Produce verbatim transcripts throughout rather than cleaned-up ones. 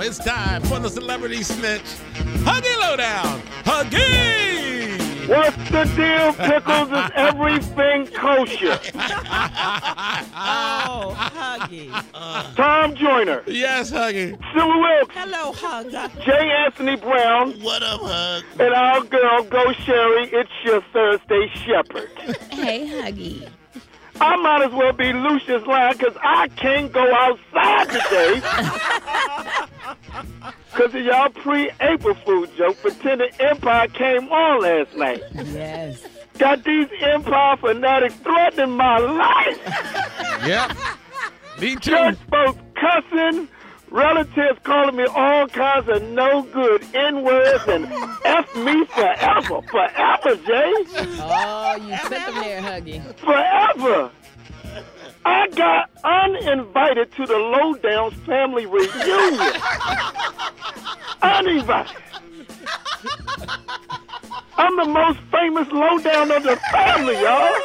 it's time for the Celebrity Snitch Huggy Lowdown. Huggy! What's the deal, Pickles? Is everything kosher? Oh, Huggy. Tom Joyner. Yes, Huggy. Sue Wilkes. Hello, Hugger. J. Anthony Brown. What up, Hug? And our girl, Go Sherry. It's your Thursday Shepherd. Hey, Huggy. I might as well be Lucius Lyon because I can't go outside today because of y'all pre-April Fool joke pretending Empire came on last night. Yes. Got these Empire fanatics threatening my life. Yep. Me too. Church folks cussing, relatives calling me all kinds of no good N-words and F me forever. Forever, Jay. Oh, you took them there, Huggy. Forever. I got uninvited to the Lowdown family reunion. Uninvited. I'm the most famous Lowdown of the family, y'all.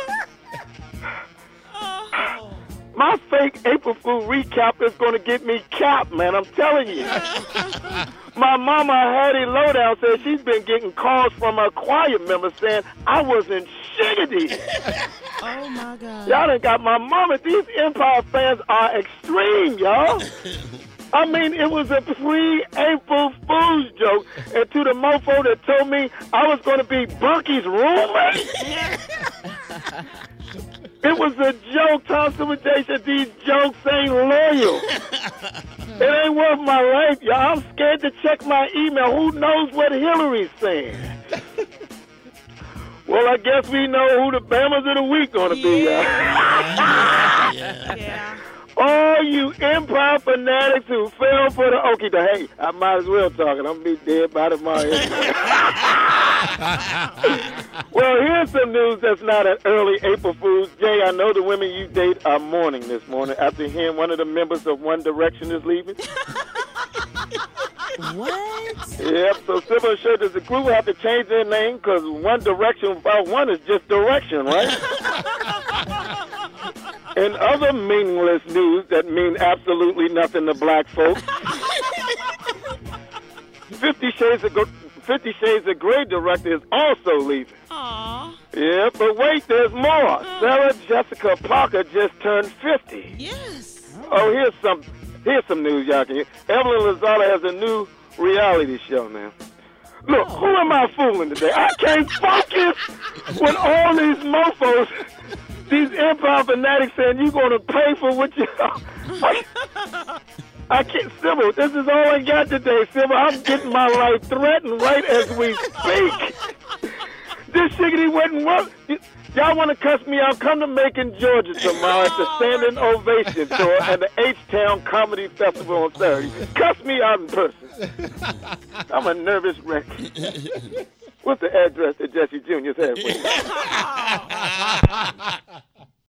My fake April Fool recap is going to get me capped, man. I'm telling you. My mama, Hattie Lowdown, said she's been getting calls from her choir members saying I was in shiggity. Oh, my God. Y'all done got my mama. These Empire fans are extreme, y'all. I mean, it was a pre-April Fool's joke. And to the mofo that told me I was going to be Bunky's roommate. It was a joke, Tom Super J said these jokes ain't loyal. It ain't worth my life, y'all. I'm scared to check my email. Who knows what Hillary's saying? Well, I guess we know who the Bammers of the Week gonna be, y'all. Yeah. Yeah. All you Empire fanatics who fell for the okie doke. Hey, I might as well talk it. I'm gonna be dead by tomorrow. Well, here's some news that's not an early April Fool's. Jay, I know the women you date are mourning this morning after hearing one of the members of One Direction is leaving. What? Yep, so Sybil sure does the group have to change their name because One Direction without one is just direction, right? And other meaningless news that mean absolutely nothing to black folks. Fifty Shades of Fifty Shades of Grey director is also leaving. Aw. Yeah, but wait, there's more. Sarah Jessica Parker just turned fifty. Yes. Oh, here's some here's some news y'all can hear. Evelyn Lozada has a new reality show now. Look, who am I fooling today? I can't focus with all these mofos. These Empire fanatics saying you're going to pay for what you... I can't... Sybil, this is all I got today, Sybil. I'm getting my life threatened right as we speak. This shiggity wouldn't work. Y'all want to cuss me out? Come to Macon, Georgia tomorrow at the Standing Ovation Tour and the H-Town Comedy Festival on Saturday. Cuss me out in person. I'm a nervous wreck. What's the address that Jesse Junior's had for you?